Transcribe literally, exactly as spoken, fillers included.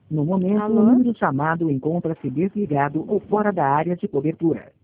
No momento, o Alô? número chamado encontra-se desligado ou fora da área de cobertura.